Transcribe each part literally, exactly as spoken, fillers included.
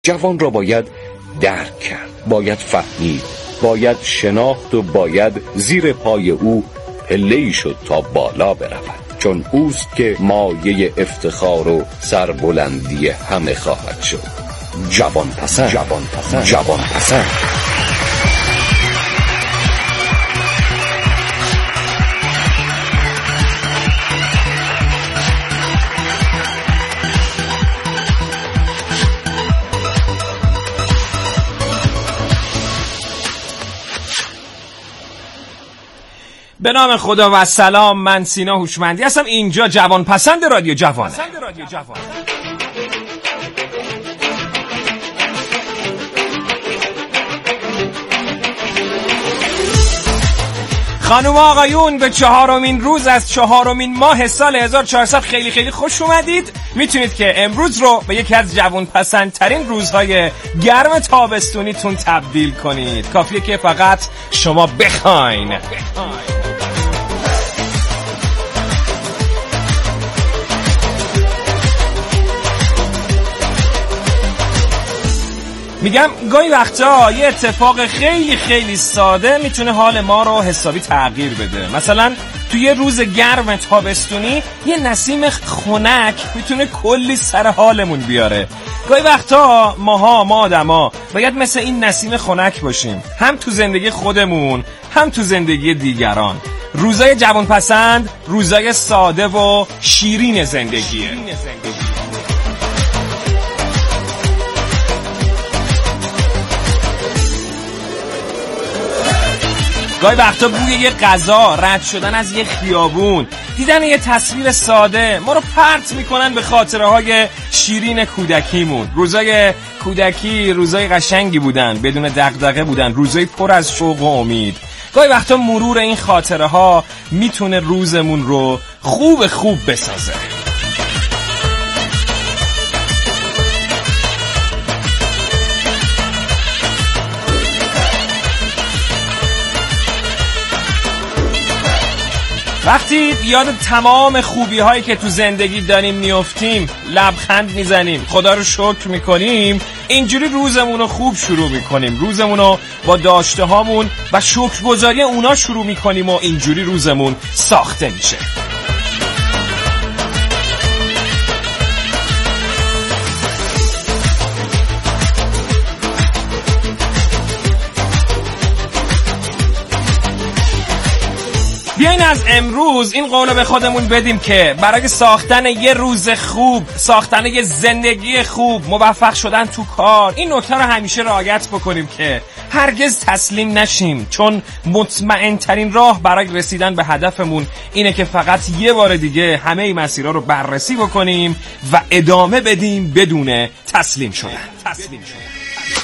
جوان را باید درک کرد، باید فهمید، باید شناخت و باید زیر پای او پله‌ای شد تا بالا برود، چون اوست که مایه افتخار و سربلندی همه خواهد شد. جوان پسند، جوان پسند، جوان پسند. به نام خدا و سلام. من سینا هوشمندی هستم. اینجا جوان پسند رادیو جوانه. خانم و آقایون، به چهارمین روز از چهارمین ماه سال هزار و چهارصد خیلی خیلی خوش اومدید. میتونید که امروز رو به یکی از جوان پسندترین روزهای گرم تابستونیتون تبدیل کنید. کافیه که فقط شما بخواین. میگم گاهی وقتا یه اتفاق خیلی خیلی ساده میتونه حال ما رو حسابی تغییر بده. مثلا توی یه روز گرم تابستونی یه نسیم خنک میتونه کلی سر حالمون بیاره. گاهی وقتا ماها ما آدما باید مثل این نسیم خنک باشیم، هم تو زندگی خودمون هم تو زندگی دیگران. روزای جوان پسند روزای ساده و شیرین زندگیه. گاهی وقتا بوی یه غذا، رد شدن از یه خیابون، دیدن یه تصویر ساده ما رو پرت میکنن به خاطره های شیرین کودکیمون. روزای کودکی روزای قشنگی بودن، بدون دغدغه بودن، روزای پر از شوق و امید. گاهی وقتا مرور این خاطره ها میتونه روزمون رو خوب خوب بسازه. وقتی یاد تمام خوبی هایی که تو زندگی داریم میافتیم، لبخند میزنیم، خدا رو شکر میکنیم، اینجوری روزمون رو خوب شروع میکنیم. روزمون رو با داشته هامون و شکرگزاری اونا شروع میکنیم و اینجوری روزمون ساخته میشه. بیاین از امروز این قولو به خودمون بدیم که برای ساختن یه روز خوب، ساختن یه زندگی خوب، موفق شدن تو کار، این نکته رو همیشه رعایت بکنیم که هرگز تسلیم نشیم، چون مطمئن ترین راه برای رسیدن به هدفمون اینه که فقط یه بار دیگه همه این مسیرها رو بررسی بکنیم و ادامه بدیم بدون تسلیم شدن. تسلیم شدن.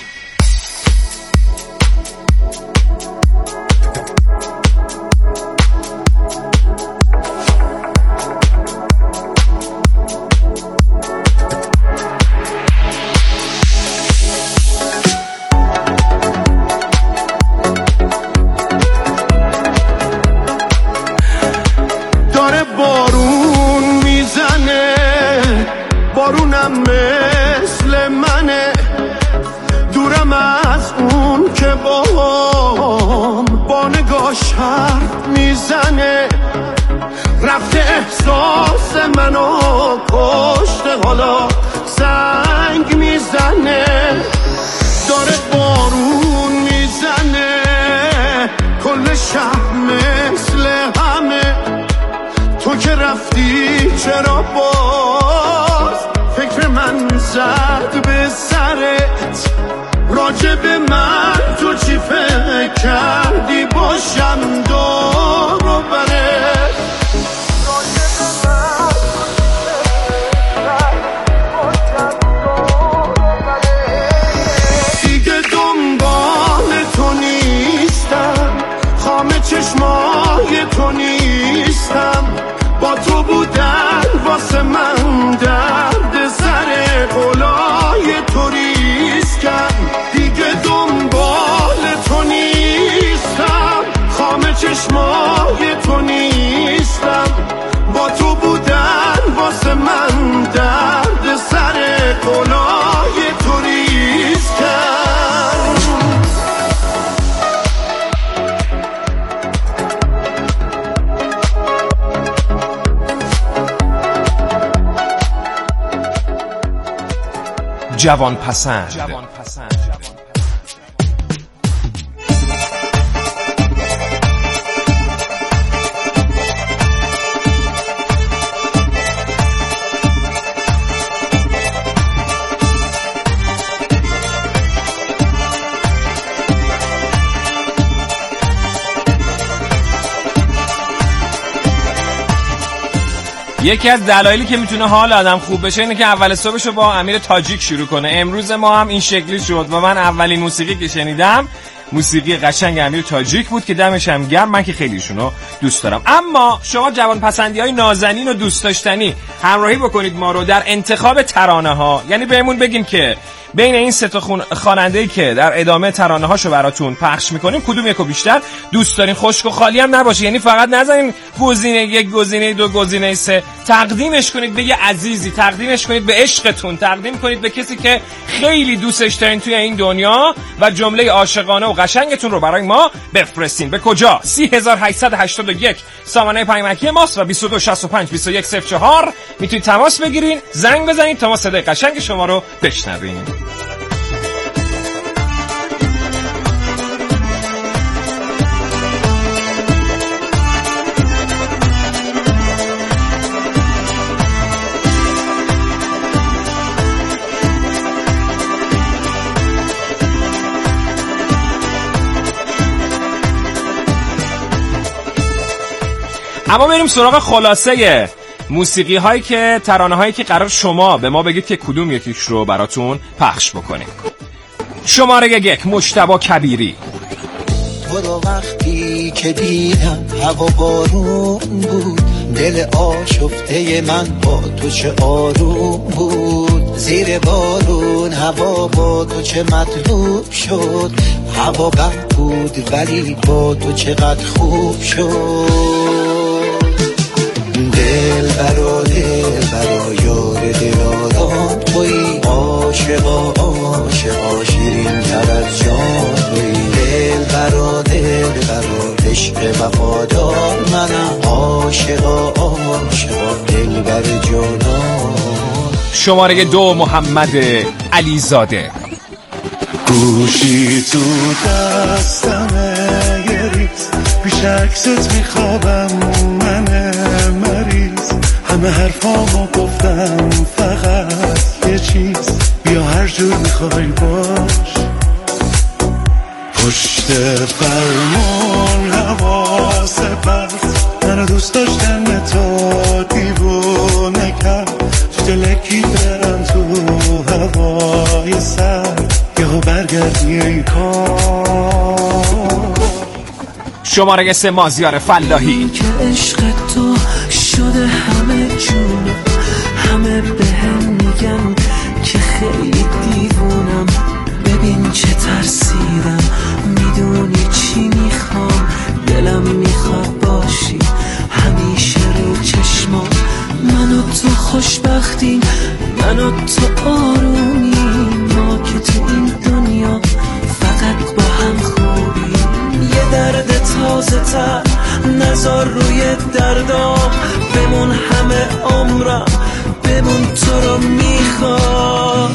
بارونم مثل منه، دورم از اون که باهم با نگاش حرف میزنه، رفته احساس منو کشته، حالا زنگ میزنه، داره بارون میزنه، کل شهر مثل همه، تو که رفتی چرا باز فکر من زد به سرت، راجع به من تو چی فکر کردی باشم دور و برت، راجع به من دیگه دنبال تو نیستم، خامه چشمای تو نیستم، با تو بودن واسه من درد سر قولای تو جوان پسند. یکی از دلایلی که میتونه حال آدم خوب بشه اینه که اول صبحشو با امیر تاجیک شروع کنه. امروز ما هم این شکلی شد و من اولین موسیقی که شنیدم موسیقی قشنگ امیر تاجیک بود که دمش هم گرم، من که خیلی ایشونو دوست دارم. اما شما جوان پسندی های نازنین و دوست داشتنی همراهی بکنید ما رو در انتخاب ترانه ها، یعنی بهمون بگین که بین این سه تا خواننده‌ای که در ادامه ترانه هاشو براتون پخش میکنیم کدوم یکو بیشتر دوست دارین. خشک و خالی هم نباشه، یعنی فقط نذارین گزینه یک، گزینه دو، گزینه سه. تقدیمش کنید به یه عزیزی، تقدیمش کنید به عشقتون، تقدیم کنید به کسی که خیلی دوستش دارین توی این دنیا و جمله عاشقانه و قشنگتون رو برای ما بفرستین. به کجا؟ سی هزار و هشتصد و هشتاد و یک سامانه پیامکی ماست و بیست و دو شصت و پنج بیست و یک صفر چهار میتونید تماس بگیرین، زنگ بزنید تا ما صدای قشنگ شما رو بشنویم. اما بریم سراغ خلاصه موسیقی هایی که ترانه هایی که قرار شما به ما بگید که کدوم یکیش رو براتون پخش بکنیم. شماره یک، مجتبی کبیری. خدا وقتی که دیدم هوا بارون بود، دل آشفته من با تو چه آروم بود. زیر بارون هوا با تو چه مطلوب شد، هوا بد بود ولی با تو چقدر خوب شد. دل برا دل برا یار دلارام توی، عاشقا عاشقا شیرین تر از جان توی. دل برا دل برا عشق وفادار منم، عاشقا عاشقا دل بر جانان. شماره دو، محمد علیزاده. گوشی تو دستمه یه ریز، پیش عکست میخوابم من مریض. همه حرفامو گفتم فقط یه چیز، بیا هر جور میخوای باش. پشت فرمون حواس پس، منو دوست داشتن تو دیوونه کرد. تو دلکی برم تو هوای سر، یهو برگردی ای کار. شماره سه، مازیار فلاحی. که عشق تو شده همه جون، همه به هم میگن که خیلی دیوونم. ببین چه ترسیدم، میدونی چی میخوام، دلم میخواد باشی همیشه رو چشمام. من و تو خوشبختیم، من و تو آرومیم، ما که تو این دنیا فقط با هم خوبیم. یه درد تازه تر نزار روی دردام، بمون همه عمرم، بمون تو رو میخوام.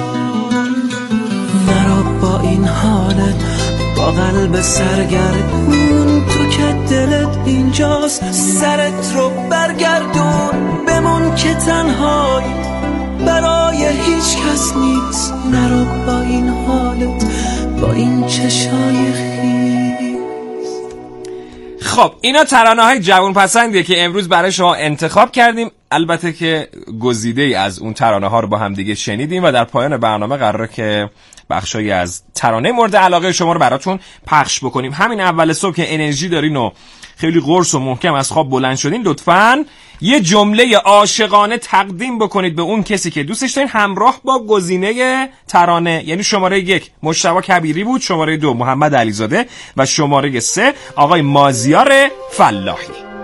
نرو با این حالت با قلب سرگردون، تو که دلت اینجاست سرت رو برگردون. بمون که تنهایی برای هیچ کس نیست، نرو با این حالت با این چشای خیس. خب اینا ترانه های جوان پسندیه که امروز برای شما انتخاب کردیم. البته که گزیده ای از اون ترانه ها رو با هم دیگه شنیدیم و در پایان برنامه قراره که بخشایی از ترانه مورد علاقه شما رو براتون پخش بکنیم. همین اول صبح که انرژی دارین و خیلی قرص و محکم از خواب بلند شدین، لطفاً یه جمله عاشقانه تقدیم بکنید به اون کسی که دوستش دارین همراه با گزینه ترانه. یعنی شماره یک مجتبی کبیری بود، شماره دو محمد علیزاده و شماره سه آقای مازیار فلاحی.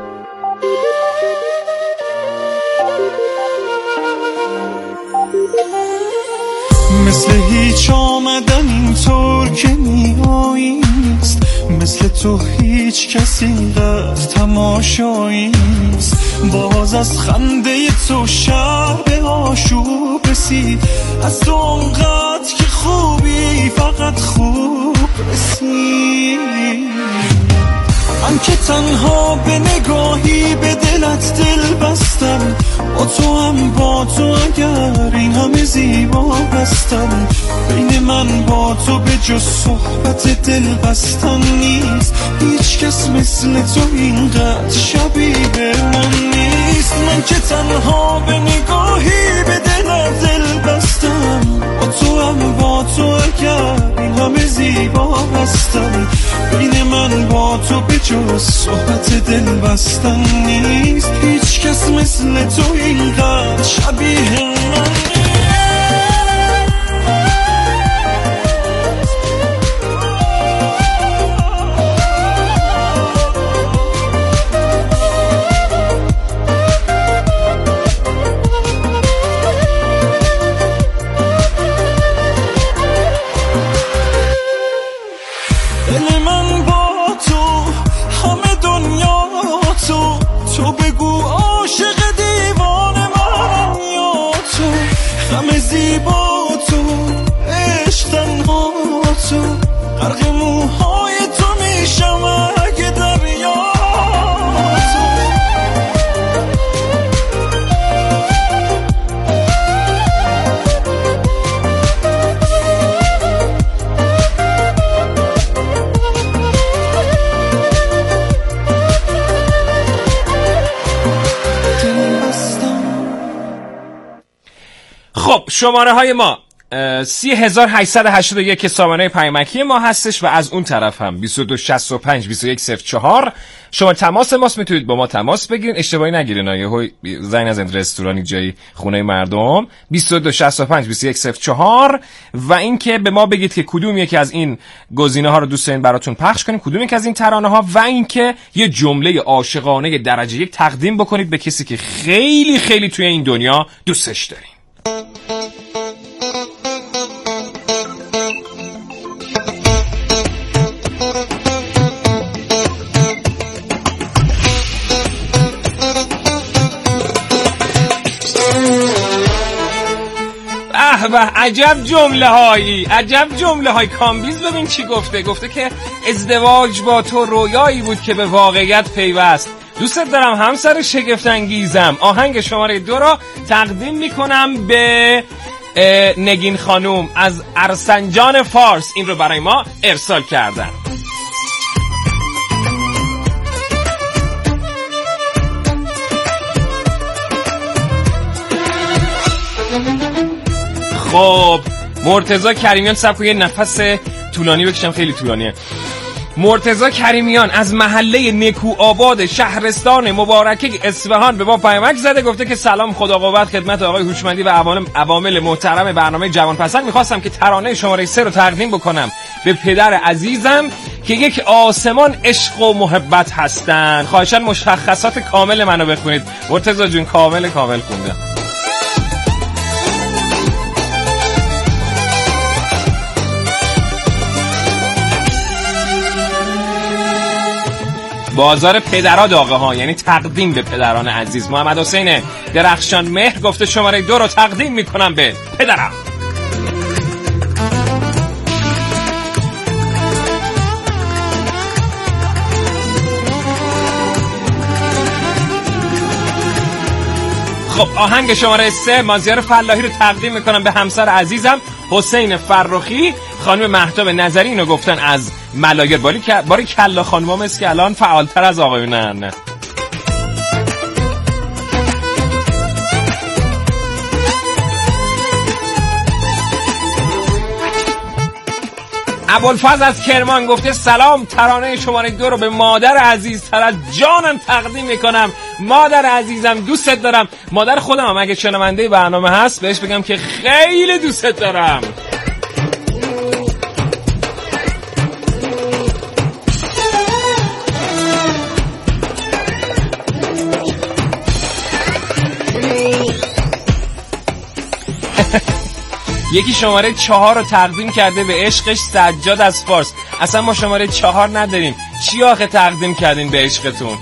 مثل هیچ آمدن اینطور که میایی نیست، مثل تو هیچ هیچ کسی اینقدر تماشایی نیست. باز از خنده تو شب آشوب رسید، از تو اونقدر که خوبی فقط خوب رسید. من که تنها به نگاهی به دلت دل بستم، با تو هم با تو اگر این همه زیبا بستم. بین من با تو به جز صحبت دل بستن نیست، هیچ کس مثل تو اینقدر شبیه من نیست. من که تنها به نگاهی به دلت دل بستم، با تو هم با تو اگر این همه زیبا بستم. بین من با تو به جز صحبت دل بستن نیست، هیچ کس مثل تو اینقدر شبیه من نیست. دل من با تو همه دنیا تو، تو بگو عاشق دیوان من یا تو. همه زیبا تو، عشق تنها تو، غرق موهای تو میشم اگه دریا تو. خب شماره های ما سی هزار هشتصد و هشتاد و یک که سامانه پیامکی ما هستش و از اون طرف هم بیست و دو شصت و پنج بیست و یک صفر چهار شما تماس ماست، میتونید با ما تماس بگیرین. اشتباهی نگیرین آیه زنگ نزنید رستورانی جایی خونه مردم. بیست و دو شصت و پنج بیست و یک صفر چهار و اینکه به ما بگید که کدوم یکی از این گزینه ها رو دوست دارین براتون پخش کنیم، کدوم یکی از این ترانه ها، و اینکه یه جمله عاشقانه درجه یک تقدیم بکنید به کسی که خیلی خیلی توی این دنیا دوستش دارین. و عجب جمله هایی، عجب جمله های. کامبیز ببین چی گفته. گفته که ازدواج با تو رویایی بود که به واقعیت پیوست. دوستت دارم همسر شگفت انگیزم. آهنگ شماره دو را تقدیم میکنم به نگین خانوم از ارسنجان فارس. این رو برای ما ارسال کردن. خب مرتضی کریمیان، سب کنید نفس طولانی بکشم، خیلی طولانیه. مرتضی کریمیان از محله نیکو آباد شهرستان مبارکه اصفهان به ما پیامک زده، گفته که سلام، خدا قوت خدمت آقای هوشمندی و عوامل محترم برنامه جوان پسند. میخواستم که ترانه شماره سه رو تقدیم بکنم به پدر عزیزم که یک آسمان عشق و محبت هستن. خواهشاً مشخصات کامل منو بخونید. مرتضی جون کامل کامل خوندم. بازار پدرها داغه ها، یعنی تقدیم به پدران عزیز. محمد حسین درخشان مهر گفته شماره دو رو تقدیم میکنم به پدرم. خب آهنگ شماره سه مازیار فلاحی رو تقدیم میکنم به همسر عزیزم حسین فرخی. خانم مهتاب نظری اینو گفتن از ملایر. باری باری کلا خانوما مثل که الان فعالتر از آقایونن. ابوالفضل از کرمان گفته سلام، ترانه شماره دو رو به مادر عزیزتر از جانم تقدیم میکنم. مادر عزیزم دوستت دارم. مادر خودم هم اگه شنونده برنامه هست بهش بگم که خیلی دوستت دارم. یکی شماره چهار رو تقدیم کرده به عشقش سجاد از فارس. اصلا ما شماره چهار نداریم، چی آخه تقدیم کردین به عشقتون؟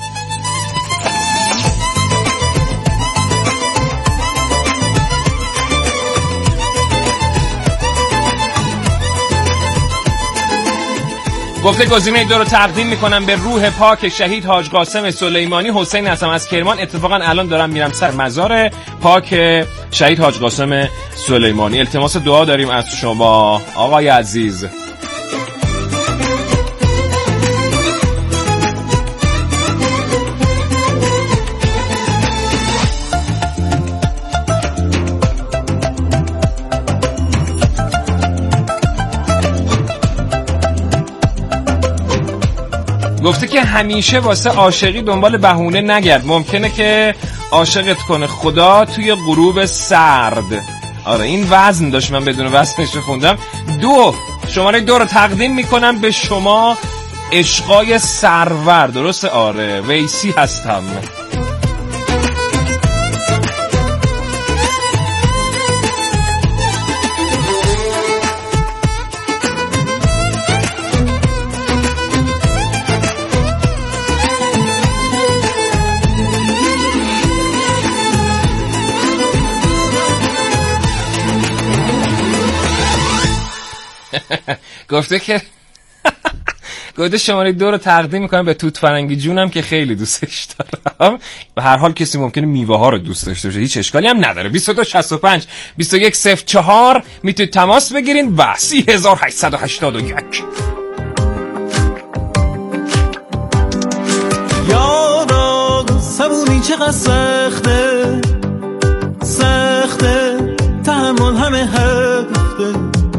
گفته گزینه دو رو تقدیم میکنم به روح پاک شهید حاج قاسم سلیمانی. حسین هستم از کرمان. اتفاقا الان دارم میرم سر مزار پاک شهید حاج قاسم سلیمانی. التماس دعا داریم از شما آقای عزیز. گفته که همیشه واسه عاشقی دنبال بهونه نگرد، ممکنه که عاشقت کنه خدا توی غروب سرد. آره این وزن داشت، من بدون وزنش خوندم. دو شماره دو رو تقدیم میکنم به شما عشقای سرور. درسته؟ آره ویسی هستم. گفته که گفته شماره دو رو تقدیم میکنم به توت فرنگی جونم که خیلی دوستش دارم. به هر حال کسی ممکنه میوه ها رو دوست داشته باشه، هیچ اشکالی هم نداره. بیست و دو شصت و پنج بیست و یک صفر چهار میتونید تماس بگیرین و سی هزار و هشتصد و هشتاد و یک. یارا سبونی چقدر سخته سخته، تحمل همه هفته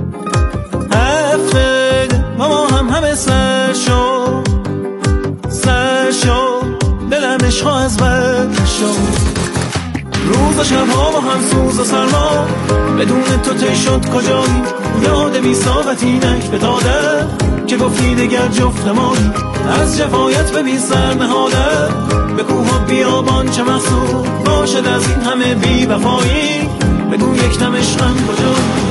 هفته، ما هم همه سر شو سر شو، دلم عشق از بد شو. روز و شب ها با هم سوز و سرما، بدون تو تی شد کجایی؟ یاد بی ثابتی نک به داده که گفتی دگر جفت مایی. از جفایت به بی سر نهاده، به کوه و بیابان چه مقصود باشد از این همه بی وفایی؟ بگو یک دم عشقم کجایی؟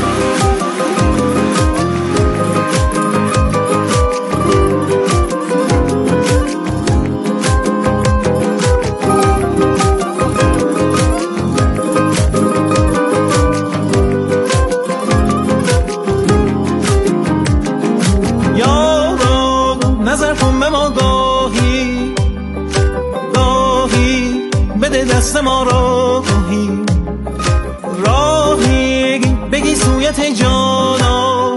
دست ما راهی راهی بگی سویت جانا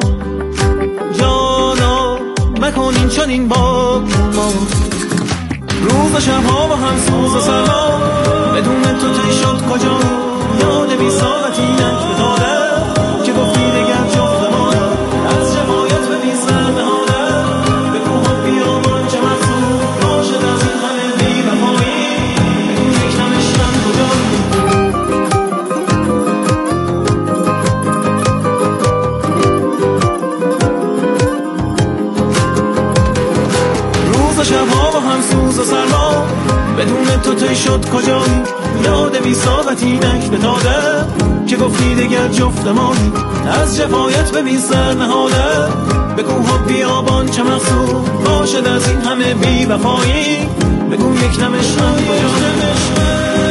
جانا، مکنین چون این با ما. روز و شب ها با هم سوز و سرما، بدون تو تی شد کجا؟ یاد بی ثابتی نک به داده که گفتی دگر جفت ما. از جفایت به بی سر نهاده، به کوه و بیابان چه مقصود باشد از این همه بی وفایی؟ شبها با هم سوز و سرما، بدون تو تی شد کجایی؟ یاد بی ثابتی نک به داده که گفتی دگر جفت مایی. از جفایت به بی سر نهاده، به کوه و بیابان چه مقصود باشد از این همه بی وفایی؟ بگو یک دم عشقم کجایی؟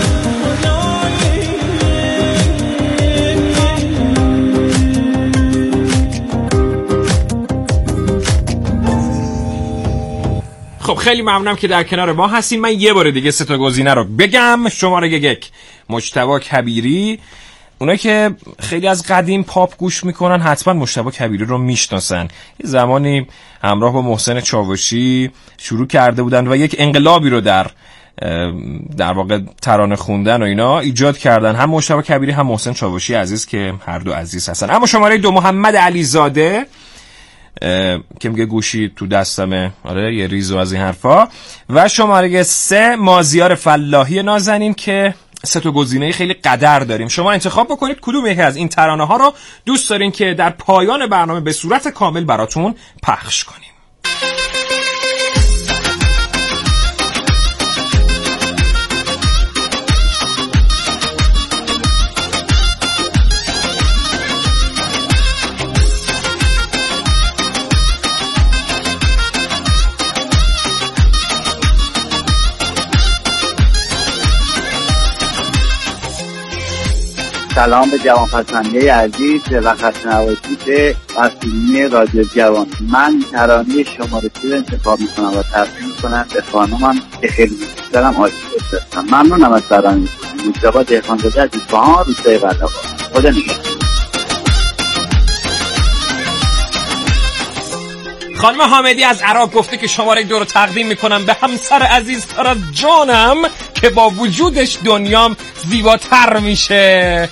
خب خیلی ممنونم که در کنار ما هستین. من یه بار دیگه سه تا گزینه رو بگم. شماره یک مجتبی کبیری. اونایی که خیلی از قدیم پاپ گوش میکنن حتما مجتبی کبیری رو میشناسن. یه زمانی همراه با محسن چاوشی شروع کرده بودن و یک انقلابی رو در در واقع ترانه خوندن و اینا ایجاد کردن، هم مجتبی کبیری هم محسن چاوشی عزیز که هر دو عزیز هستن. اما شماره دو محمد علیزاده که میگه گوشی تو دستمه، آره یه ریزو از این حرفا. و شماره سه مازیار فلاحی نازنین که سه تا گزینه خیلی قدر داریم. شما انتخاب بکنید کدوم یکی از این ترانه ها رو دوست دارین که در پایان برنامه به صورت کامل براتون پخش کنیم. سلام به جوانپسندی عزیز و خسته نباشید به مسئولین رادیو جوان. من ترانه شماره سی رو انتخاب میکنم و تقدیم میکنم به خانومم که خیلی دوست دارم، عاشق هستم. ممنونم از ترانه مصطفی دهقانزاده از اصفهان، روستای بلخ. خدا نگهدار. خانم حامدی از عراق گفته که شماره دو رو تقدیم میکنم به همسر عزیزتر از جانم که با وجودش دنیام زیباتر میشه.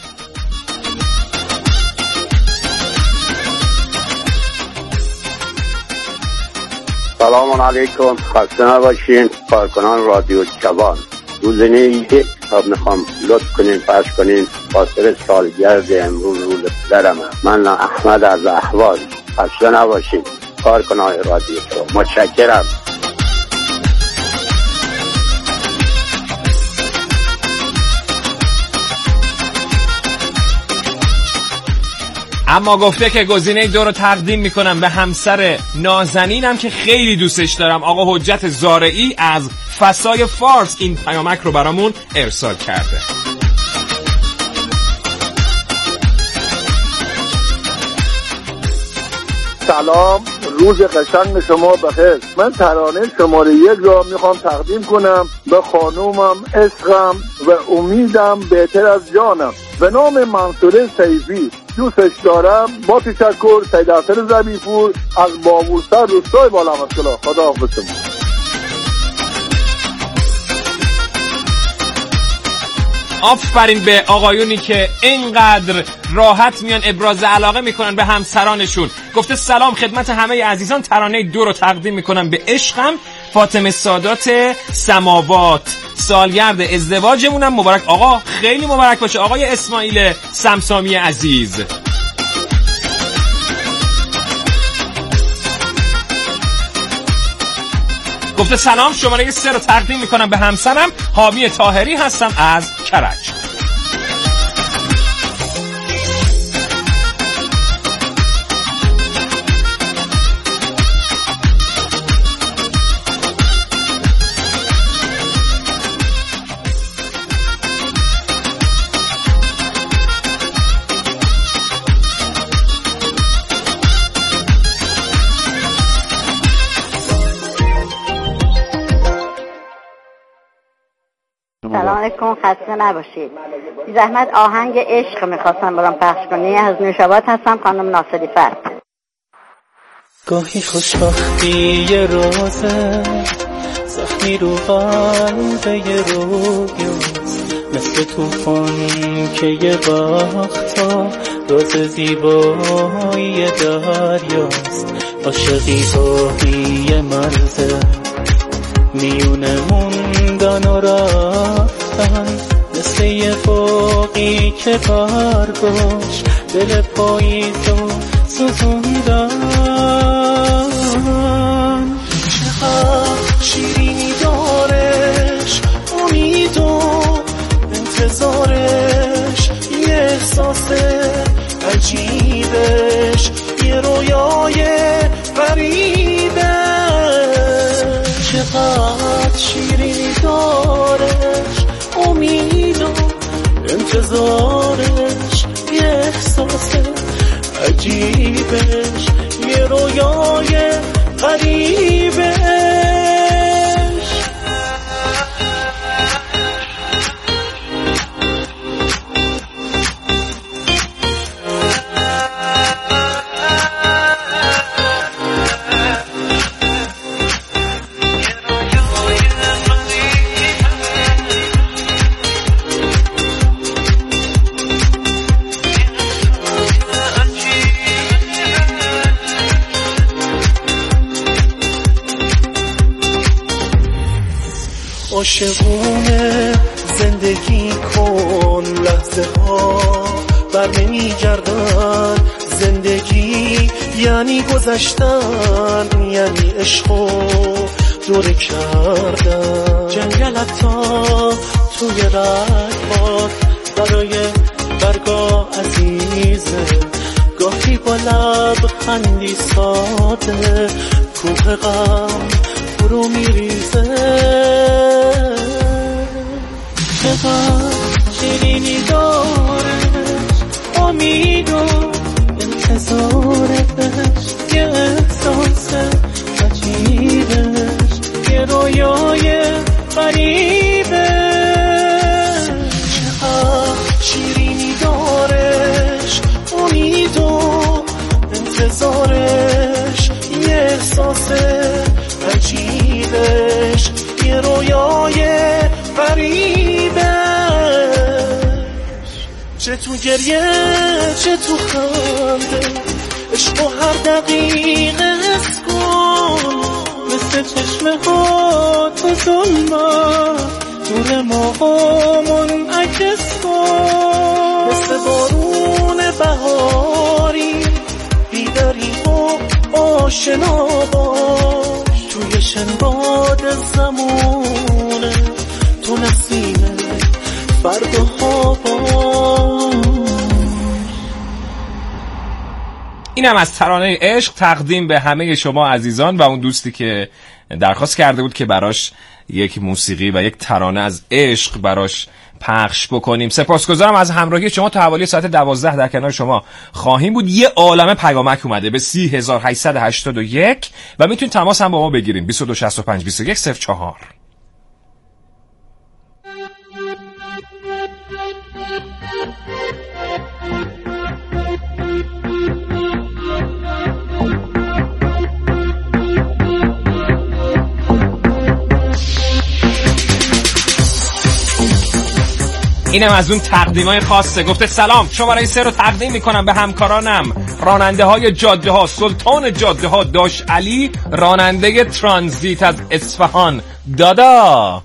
سلام علیکم، خسته نباشین کارکنان رادیو جوان. روزنه یک کتاب میخوام لطف کنین پخش کنین خاطر سالگرد امروز روز پدرمه. من احمد از احواز. خسته نباشین کارکنان رادیو جوان. متشکرم. اما گفته که گزینه دو رو تقدیم میکنم به همسر نازنینم که خیلی دوستش دارم. آقا حجت زارعی از فسای فارس این پیامک رو برامون ارسال کرده. سلام، روز قشنگ شما بخیر. من ترانه شماره یک را میخوام تقدیم کنم به خانومم، عشقم و امیدم بهتر از جانم به نام منصوره سیفی. دوستش دارم. با تشکر. سید حسن زبیپور از باورسر، روستای بالامسکلا. خدا حافظ شما. آفرین به آقایونی که اینقدر راحت میان ابراز علاقه میکنن به همسرانشون. گفته سلام خدمت همه عزیزان، ترانه دو رو تقدیم میکنم به عشقم فاطمه سادات سماوات. سالگرد ازدواجمونم مبارک. آقا خیلی مبارک باشه آقای اسماعیل سمسامی عزیز. گفته سلام، شماره سه رو تقدیم میکنم به همسرم حامی طاهری هستم از کرج. سلام علیکم، خسته نباشید. بی زحمت آهنگ عشق میخواستم برام پخش کنی. از نوشاباد هستم، خانم ناصری فرد. گاهی خوشبختی یه روزه، زخمی رو قلبه یه رویاست، مثل توفان که یه وقتا راز زیبایی دریاست. عاشقی گاهی یه مرزه میونه موندن و رفتن، مثل یه فوقی که برگاش دل پاییزو سوزوندن. چقدر شیرینی دارش امید و انتظارش، یه احساس عجیبش، یه رویای غریبه. چقدر شیرینی دارش امید و انتظارش، یه احساس عجیبش، یه رویای غریبش. عاشقونه زندگی کن، لحظه ها بر نمی گردن. زندگی یعنی گذشتن، یعنی عشق و دوره کردن. جنگل حتی توی رگبار برای برگاه عزیزه، گاهی با لبخندی ساده کوه غم فرو میریزه. چقدر شیرینی داره امید و انتظارش یه احساس عجیبش یه رویای غریبه چقدر شیرینی دارش امید و انتظارش یه احساس عجیبش یه رویای غریبه چه تو گریه چه تو خنده عشق و هر دقیقه حس کن مثل چشمه ها تو ظلمت نور ماها منعکس کن مثل بارون بهاری بیداری و آشنا باش توی شنباد زمونه تو نسیم فردها باش. اینم از ترانه عشق تقدیم به همه شما عزیزان و اون دوستی که درخواست کرده بود که براش یک موسیقی و یک ترانه از عشق براش پخش بکنیم. سپاسگزارم از همراهی شما. تا حوالی ساعت دوازده در کنار شما خواهیم بود. یه عالمه پیامک اومده به سی هزار و هشتصد و هشتاد و یک و میتونید تماس هم با ما بگیریم بیست و دو شصت و پنج بیست و یک صفر چهار. اینم از اون تقدیمای خاصه. گفته سلام، شماره سه رو تقدیم میکنم به همکارانم راننده های جاده ها، سلطان جاده ها داش علی، راننده ترانزیت از اصفهان. دادا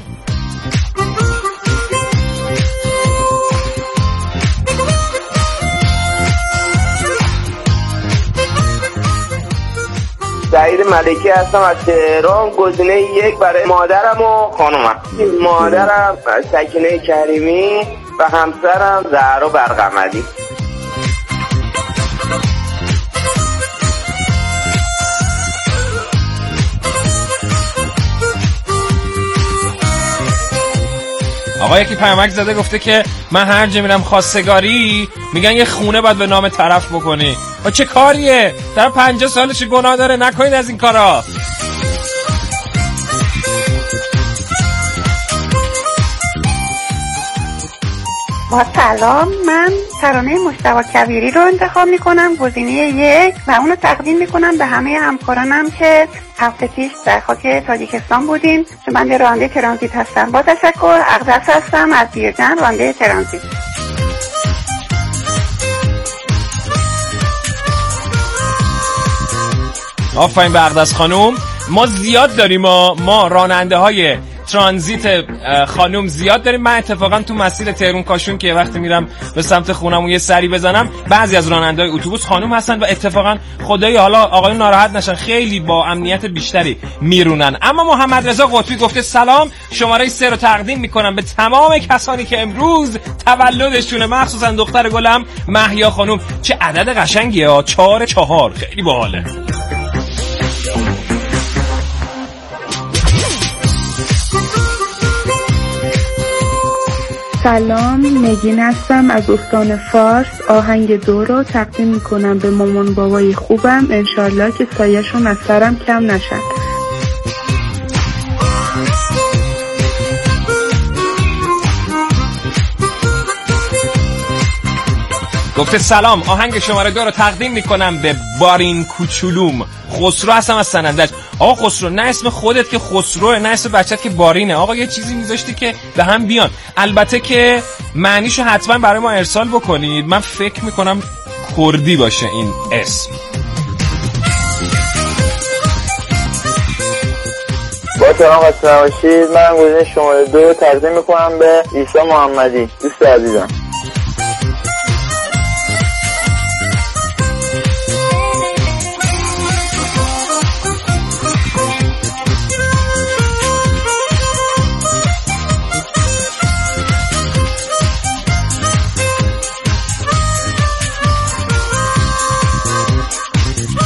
سعید ملکی هستم از تهران. گزینه یک برای مادرم و خانومم. مادرم سکینه کریمی و همسرم زهرا برقمدی. آقا یکی پیامک زده گفته که من هر جا میرم خواستگاری میگن یه خونه باید به نام طرف بکنی. و چه کاریه؟ در پنجاه سالش گناه داره، نکنید از این کارا. با سلام، من ترانه مجتبی کبیری رو انتخاب میکنم گزینه یک و اونو تقدیم میکنم به همه همکارانم که هفته پیش در خاک تاجیکستان بودیم. چون من راننده ترانزیت هستم. با تشکر. اقدس هستم از بیرجن، راننده ترانزیت. آفرین به اقدس خانوم. ما زیاد داریم، ما, ما راننده های ترانزیت خانوم زیاد داریم. من اتفاقا تو مسیر تهران کاشون که وقتی میرم به سمت خونم یه سری بزنم، بعضی از راننده‌های اتوبوس خانوم هستن و اتفاقا خدایی حالا آقایون ناراحت نشن، خیلی با امنیت بیشتری میرونن. اما محمد رضا قطبی گفته سلام، شماره سه رو تقدیم میکنم به تمام کسانی که امروز تولدشونه، مخصوصا دختر گلم مهیا خانوم. چه عدد قشنگیه ها، چهار چهار، خیلی باحاله. سلام، نگین هستم از استان فارس. آهنگ دو رو تقدیم میکنم به مامان بابای خوبم، انشالله که سایه‌شون از سرم کم نشن. گفته سلام، آهنگ شماره دو رو تقدیم میکنم به بارین کوچولوم. خسرو هستم از سنندج. آقا خسرو، نه اسم خودت که خسروه، نه اسم بچت که بارینه. آقا یه چیزی میذاشتی که به هم بیان. البته که معنیشو حتما برای ما ارسال بکنید. من فکر میکنم کردی باشه این اسم. با سلام خسته نباشید. من گزینه شماره دو رو تقدیم میکنم به عیسی محمدی، دوست عزیزم.